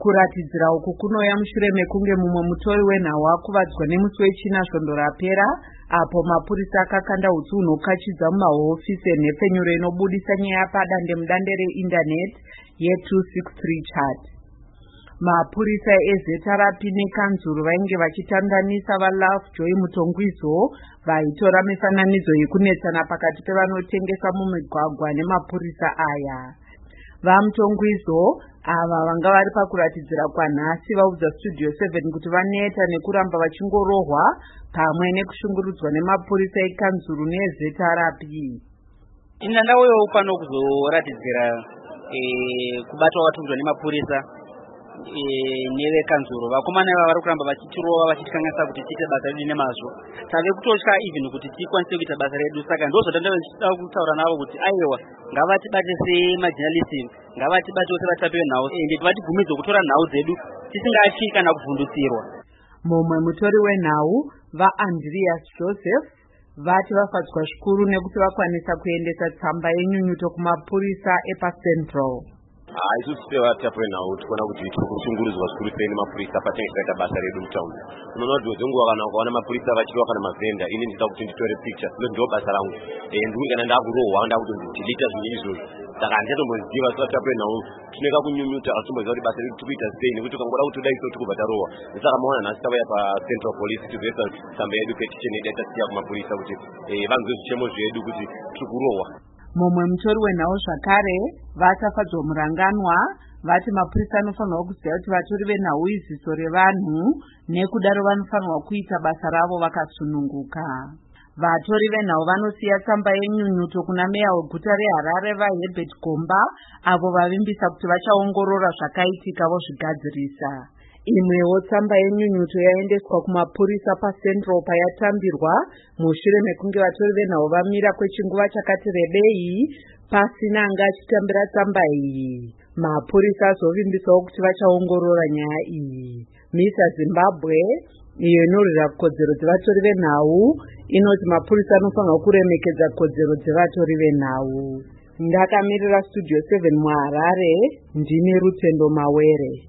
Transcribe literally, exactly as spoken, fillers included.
Kuratidzira uku kunouya mushure mekunge mumwe mutori wenhau akuvadzwa nemusi wechina svondo rapera, apo mapurisa akakanda hutsi hunokachidza mumahofisi enhepfenyuro inobudisa nyaya padandemudande reindaneti ye two sixty-three chat. Mapurisa ezeta rapi nekanzuru vainge vachitandanisa vaLovejoy Mutongwizo vaitora mifananidzo yekunetsana pakati pevanotengesa mumigwagwa nemapurisa aya. VaMutongwizo ava vanga vari pakuratidzira kwanhasi vaudza Studio seven kuti vaneta nekuramba vachingorohwa pamwe nekushungurudzwa nemapurisa ekanzuru neezeta rapi. Ina ndauyo pano kuzoratidzira e, kubatwa kwatungwa nemapurisa e, nevekanzuru. Vakomana ava vari kuramba vachitirova vachikanganisa kuti tiite basa redu nemazvo. Tave kutosha even kuti tikwanise kuita basa redu, saka ndozvatandava ndichida kutaura navo kuti aiwa ngavatibate semajournalisti, ngavatibate sevatapi venhau ende vatigumidze kutora nhau dzedu tisingatyi kana kuvhundutsirwa. Mumwe mutori wenhau vaAndreas Joseph vati vafadzwa zvikuru nekuti vakwanisa kuendesa tsamba yenyunyuto kumapurisa epaCentral. Isusu sevatapi venhau tikuona kuti tiri kushungurudzwa zvikuru sei nemapurisa patinenge tikaita basa redu mutaundi. Unoona kuti dzenguva kana ukaona mapurisa vachiva kana mavhenda, ini ndinoda kuti nditore picture, ndiro basa rangu. Ndiri kana ndakurohwa ndakuti ndidilita zvinhu izvozvo. Saka handichatomboziva sevatapi venhau tinoda kunyunyuta asi tomboziva kuti basa redu tirikuita sei, nekuti ukangoda kuti toda iso tikubva tarohwa. Saka maona nhasi tavaya paCentral Police tizoisa tsamba yedu petition yedu yatasiya kumapurisa kuti vanzwe zvichemo zvedu kuti tiri kurohwa. Mumwe mutori wenhau zvakare vatafadzwa muranganwa vati mapurisa anofanirwa kuziva kuti vatori venhau iziso revanhu, nekudaro vanofanirwa kuita basa ravo vakasununguka. Vatori venhau vanosiya tsamba yenyunyuto kuna meya weguta reHarare vaHerbert Gomba, avo vavimbisa kuti vachaongorora zvakaitika vozvigadzirisa. Imwewo tsamba yenyunyuto yaendeswa kumapurisa paCentral payatambirwa mushure mekunge vatori venhau vamira kwechinguva chakati rebei pasina anga achitambira tsamba iyi. Mapurisa azovimbisawo kuti vachaongorora nyaya iyi. Misa Zimbabwe iyo inorwira kodzero dzevatori venhau inoti mapurisa anofanirwa kuremekedza kodzero dzevatori venhau. Ndakamirira Studio seven muHarare, ndine Rutendo Mawere.